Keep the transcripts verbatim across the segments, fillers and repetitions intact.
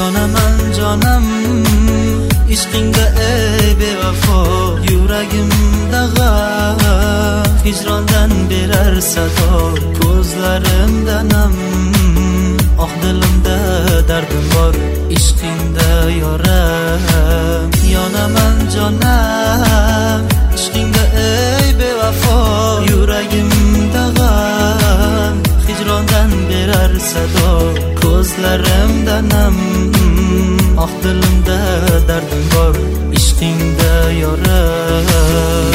yonaman jonim ishqingda ey bevafo, yuragimda g'am hijrondan berar sado, ko'zlarimda nam oh dilimda dardim bor, ishqingda yoram. Yonaman jonim ishqingda ey bevafo, yuragimda g'am hijrondan berar sado, ko'zlarimda nam oh dilimda dardim bor, ishqingda yoram.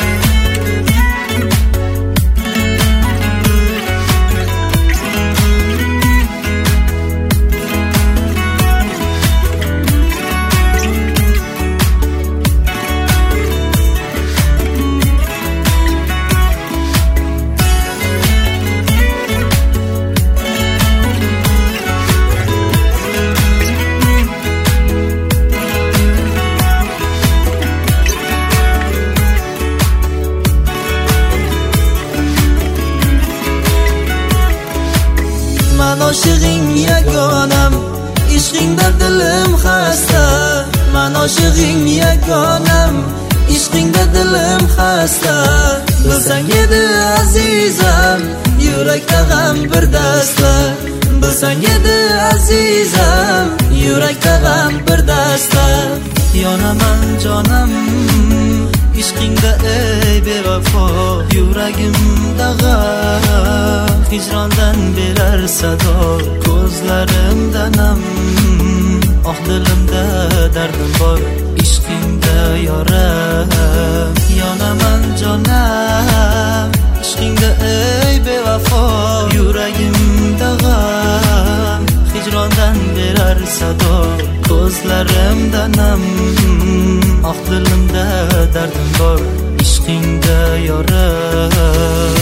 Man oshig'ing yagonam, ishqingda dilim xasta. Man oshig'ing yagonam, ishqingda dilim xasta. Bilsang edi azizam, yurakda g'am bir dasta. Bilsang edi azizam, yurakda g'am bir dasta. Yonaman jonim ishqingda ey bevafo, yuragimda g'am hijrondan berar sado, ko'zlarimda nam oh dilimda dardim bor, ishqingda yoram. Yonaman jonim ishqingda ey bevafo, yuragimda g'am hijrondan berar sado, ko'zlarimda nam oh dilimda dardim bor, ishqingda yoram.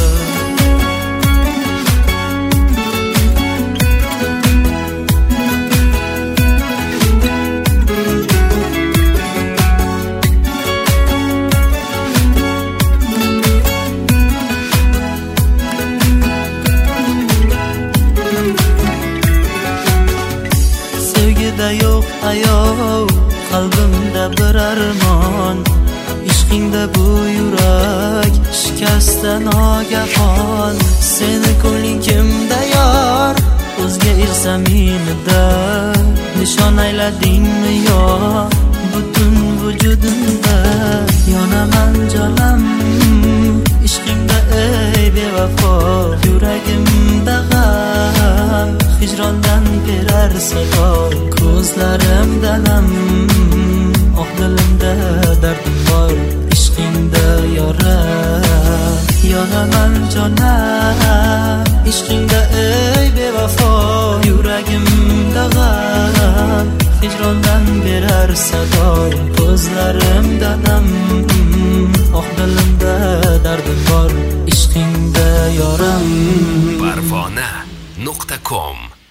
Sevgida yo'q ayov, qalbimda bir armon, ishqingda bu yurak shikasta nogahon. Seni ko'ngling kimda yor, o'zga irsa menida, nishon ayladingmi yo butun vujudimda. Yonaman jonim ishqingda ey bevafo, yuragimda g'am hijrondan berar sado, ko'zlarimda nam oh dilimda dardim bor, ishqingda yoram. Yonaman jonim ishqingda ey bevafo, yuragimda g'am hijrondan berar sado, ko'zlarimda nam oh dilimda dardim bor, ishqingda yoram. Parvona nuqta com